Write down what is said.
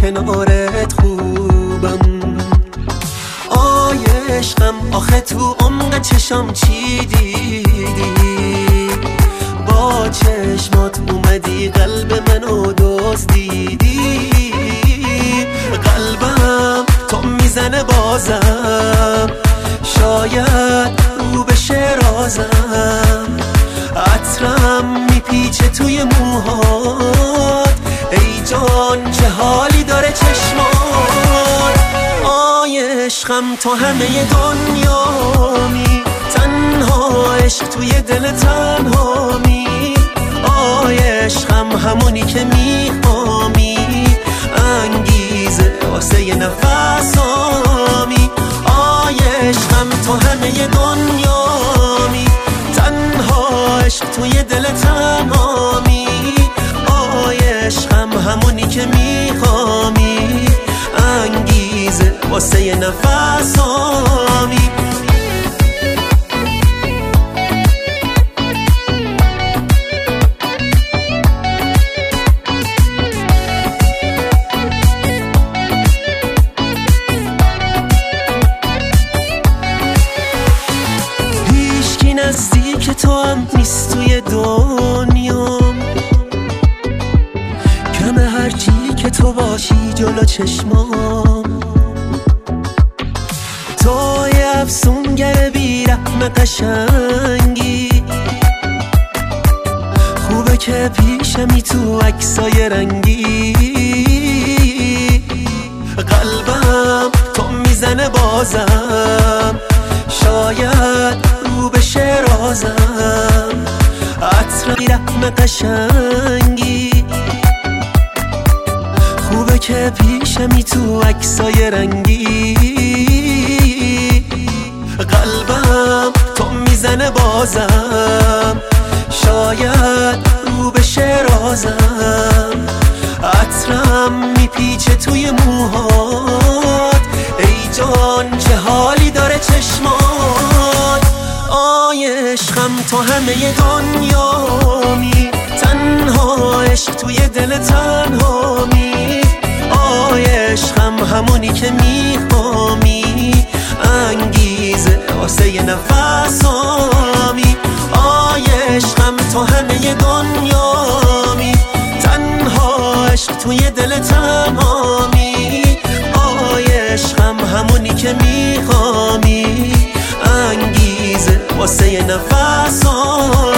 کنارت خوبم. آی عشقم آخه تو عمق چشام چی دیدی؟ با چشمات اومدی قلب منو دزدیدی. قلبم تو میزنه بازم، شاید رو بشه رازم. عطرم میپیچه توی موهات، ای جان چه حالی داره چشمات. آی عشقم تو همه دنیامی، تنها عشق توی دل تنهامی. آی عشقم همونی که میخوامی، انگیزه واسه نفسامی. آی عشقم تو همه دنیامی، تنها عشق توی دل تنهامی. آی عشقم همونی که میخوامی، انگیزه واسه نفسامی. نزدیک تو هم نیست توی دنیام، کمه هرچی که تو باشی جلو چشمام. تو یه افسونگر بی رحم قشنگی، خوبه که پیشمی تو عکسای رنگی. قلبم تو میزنه بازم، شاید رو بشه رازم. عطر رحم قشنگی، خوبه که پیشمی تو عکسای رنگی. قلبم تو میزنه بازم، شاید رو بشه رازم. عطرم میپیچه توی موهات، ای جان چه حالی داره چشمات. آی عشقم تو همه دنیامی، تنها عشق توی دل تنهامی. آی عشقم همونی که میخوامی، انگیزه واسه نفسامی. آی عشقم تو همه دنیامی، تنها عشق توی دل تنهامی. آی عشقم همونی که میخوامی، انگیزه واسه نفسامی.